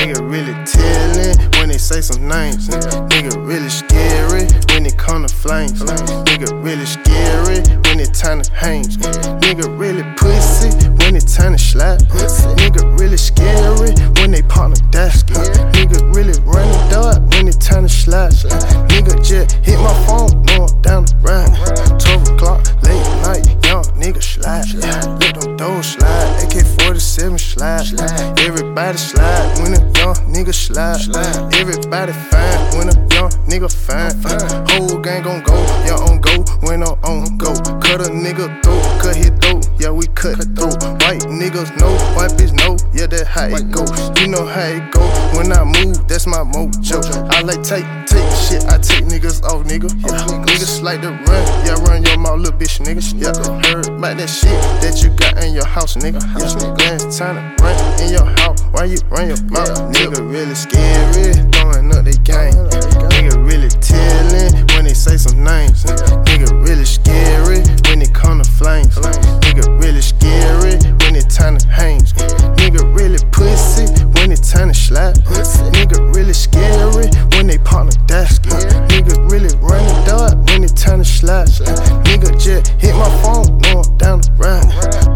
Nigga really tellin' when they say some names. Nigga really scary when it come to flames. Nigga really scary when it time to hang. Nigga really pussy when it time to slap. Nigga really scary when they partner die. Nigga really run the dog when it time to slap. Nigga just hit my phone, know I'm down the ride. 12 o'clock, late night, young nigga slide. Let them doors slide, AK-47 slide. Everybody slide when a young nigga slide. Everybody fine when a young nigga fine. Whole gang gon' go, yeah on go when I'm on go. Cut a nigga throat, cut his throat, yeah we cut throat. White niggas know, white bitch know, yeah that's how it go. You know how it go, when I move, that's my mojo. I like take shit, I take niggas off, nigga. Yeah, niggas like to run, yeah run your mouth, little bitch, nigga. Yeah, heard about that shit that you got in your house, nigga. Yeah, it's time to run in your house, why you run your mouth? Nigga really scary, throwing up they gang. Nigga really tellin' when they say some names. Nigga really scary when it come to flames. Nigga really scary when it time to hang. Nigga really pussy when it time to slap. Nigga really scary when they partner die. Nigga really run the dog when it time to slap. Nigga just hit my phone, know I'm down the ride.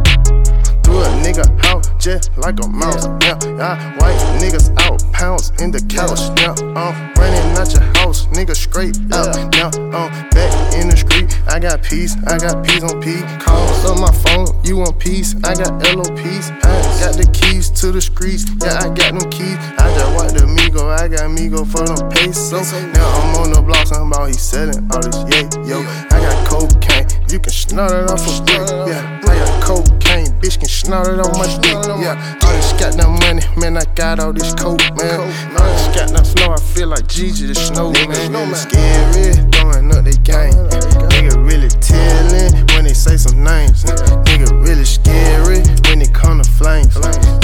Threw a nigga out just like a mouse. Yeah, white niggas out, pounds in the couch. Yeah, running out your house, nigga straight out. Yeah, back in the street, I got peace on P. Calls on my phone, you want peace? I got LOPs. I got the keys to the streets. Yeah, I got them keys. I just walked the Migo, I got Migo for them pesos. Now I'm on the block, talking about he selling all this, yeah, yo. I got cocaine, you can snort it off a brick. Yeah, I got cocaine, bitch can snort it on my dick. Yeah, I just got that money, man, I got all this coke, man. I just got that snow, I feel like Gigi the snow, man. Nigga scary, throwing up they gang. Nigga really tellin' when they say some names. Nigga really scary when it come to flames.